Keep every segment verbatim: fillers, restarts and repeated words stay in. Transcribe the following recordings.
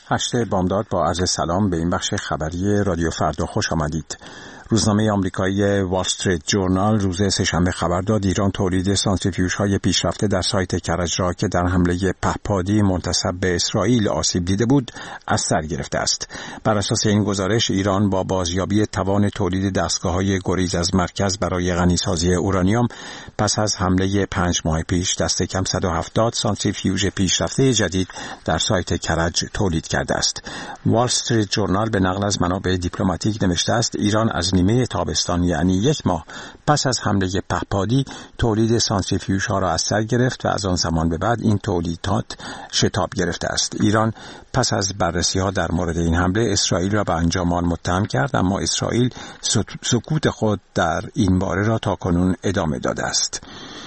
هشت بامداد با عرض سلام به این بخش خبری رادیو فردا خوش آمدید. روزنامه آمریکایی وال استریت جورنال روز سه‌شنبه خبر داد ایران تولید سانتریفیوژهای پیشرفته در سایت کرج را که در حمله پهپادی منتسب به اسرائیل آسیب دیده بود از سر گرفته است. بر اساس این گزارش ایران با بازیابی توان تولید دستگاه‌های گریز از مرکز برای غنیسازی اورانیوم پس از حمله پنج ماه پیش دست کم صد و هفتاد سانتریفیوژ پیشرفته جدید در سایت کرج تولید کرده است. وال استریت جورنال به نقل از منابع دیپلماتیک نوشته است ایران از نیمه تابستان یعنی یک ماه پس از حمله پهپادی تولید سانتریفیوژها را از سر گرفت و از آن زمان به بعد این تولیدات شتاب گرفته است. ایران پس از بررسی‌ها در مورد این حمله اسرائیل را به انجام آن متهم کرد، اما اسرائیل سکوت خود در این باره را تاکنون ادامه داده است.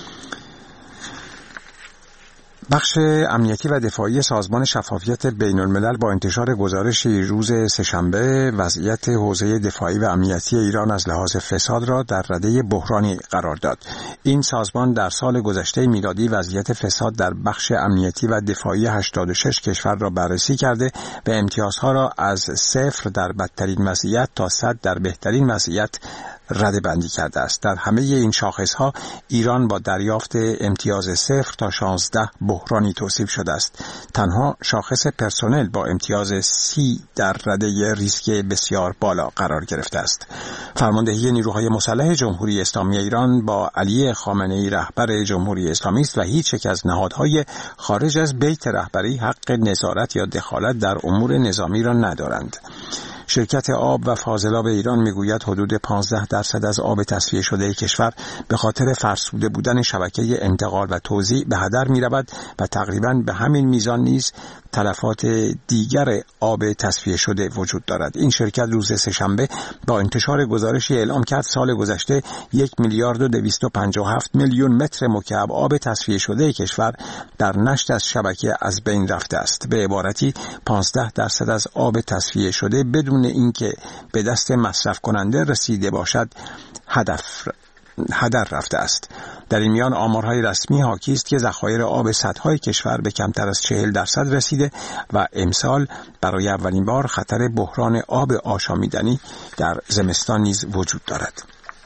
بخش امنیتی و دفاعی سازمان شفافیت بین الملل با انتشار گزارشی روز سه‌شنبه وضعیت حوزه دفاعی و امنیتی ایران از لحاظ فساد را در رده بحرانی قرار داد. این سازمان در سال گذشته میلادی وضعیت فساد در بخش امنیتی و دفاعی هشتاد و شش کشور را بررسی کرده و امتیازها را از صفر در بدترین وضعیت تا صد در بهترین وضعیت رده بندی کرده است. در همه این شاخصها ایران با دریافت امتیاز صفر تا شانزده بحرانی توصیف شده است. تنها شاخص پرسنل با امتیاز سی در رده ریسک بسیار بالا قرار گرفته است. فرماندهی نیروهای مسلح جمهوری اسلامی ایران با علی خامنه‌ای رهبر جمهوری اسلامی است و هیچ یک از نهادهای خارج از بیت رهبری حق نظارت یا دخالت در امور نظامی را ندارند. شرکت آب و فاضلاب ایران میگوید حدود پانزده درصد از آب تصفیه شده کشور به خاطر فرسوده بودن شبکه انتقال و توزیع به هدر می‌رود و تقریباً به همین میزان نیز تلفات دیگر آب تصفیه شده وجود دارد. این شرکت روز سه‌شنبه با انتشار گزارشی اعلام کرد سال گذشته یک میلیارد و دویست و پنجاه و هفت میلیون متر مکعب آب تصفیه شده کشور در نشت از شبکه از بین رفته است. به عبارتی پانزده درصد از آب تصفیه شده بدون اینکه به دست مصرف کننده رسیده باشد هدف هدر رفته است. در این میان آمارهای رسمی حاکی است که ذخایر آب سدهای کشور به کمتر از چهل درصد رسیده و امسال برای اولین بار خطر بحران آب آشامیدنی در زمستان نیز وجود دارد.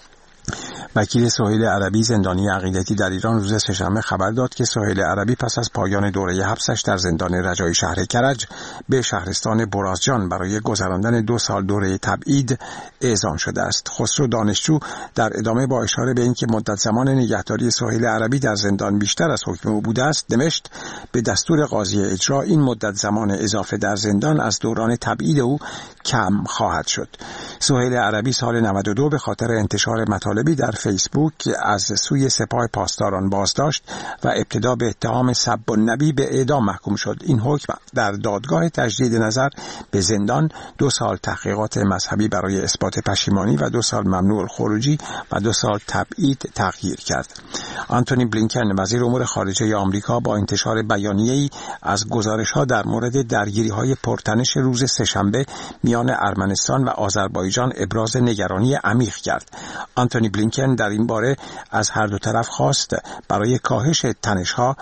وکیل سهیل عربی زندانی عقیدتی در ایران روز سه‌شنبه خبر داد که سهیل عربی پس از پایان دوره حبسش در زندان رجایی شهر کرج به شهرستان برازجان برای گذراندن دو سال دوره تبعید اعزام شده است. خسرو دانشجو در ادامه با اشاره به اینکه مدت زمان نگهداری سهیل عربی در زندان بیشتر از حکم او بوده است نوشت به دستور قاضی اجرا این مدت زمان اضافه در زندان از دوران تبعید او کم خواهد شد. سهیل عربی سال نود و دو به خاطر انتشار مطالبی در فیسبوک از سوی سپاه پاسداران بازداشت و ابتدا به اتهام سب النبی به اعدام محکوم شد. این حکم در دادگاه تجدید نظر به زندان، دو سال تحقیقات مذهبی برای اثبات پشیمانی و دو سال ممنوع الخروجی و دو سال تبعید تغییر کرد. آنتونی بلینکن وزیر امور خارجه آمریکا با انتشار بیانیه‌ای از گزارش‌ها در مورد درگیری‌های پرتنش روز سه‌شنبه میان ارمنستان و آذربایجان ابراز نگرانی عمیق کرد. آنتونی بلینکن در این باره از هر دو طرف خواست برای کاهش تنش‌ها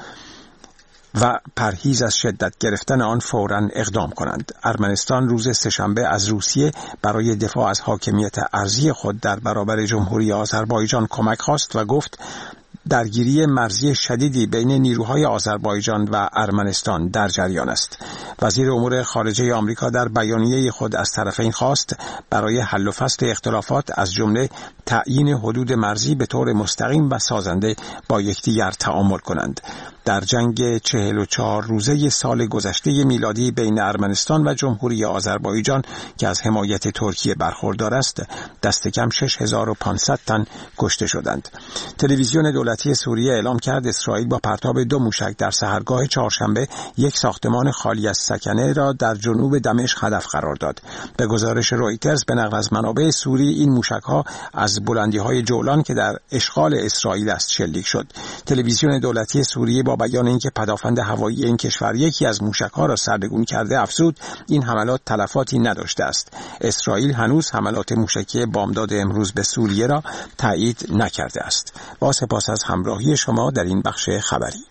و پرهیز از شدت گرفتن آن فوراً اقدام کنند. ارمنستان روز سه‌شنبه از روسیه برای دفاع از حاکمیت ارضی خود در برابر جمهوری آذربایجان کمک خواست و گفت درگیری مرزی شدیدی بین نیروهای آذربایجان و ارمنستان در جریان است. وزیر امور خارجه آمریکا در بیانیه خود از طرفین خواست برای حل و فصل اختلافات از جمله تعیین حدود مرزی به طور مستقیم و سازنده با یکدیگر تعامل کنند. در جنگ چهل و چهار روزه سال گذشته میلادی بین ارمنستان و جمهوری آذربایجان که از حمایت ترکیه برخوردار است، دست کم شش هزار و پانصد تن کشته شدند. تلویزیون دولتی سوریه اعلام کرد اسرائیل با پرتاب دو موشک در سحرگاه چهارشنبه یک ساختمان خالی از سکنه را در جنوب دمشق هدف قرار داد. به گزارش رویترز به نقل از منابع سوری این موشک‌ها از بلندی‌های جولان که در اشغال اسرائیل است شلیک شد. تلویزیون دولتی سوریه با بیان اینکه پدافند هوایی این کشور یکی از موشک‌ها را سرنگون کرده افزود این حملات تلفاتی نداشته است. اسرائیل هنوز حملات موشکی بامداد امروز به سوریه را تایید نکرده است. با سپاس از همراهی شما در این بخش خبری.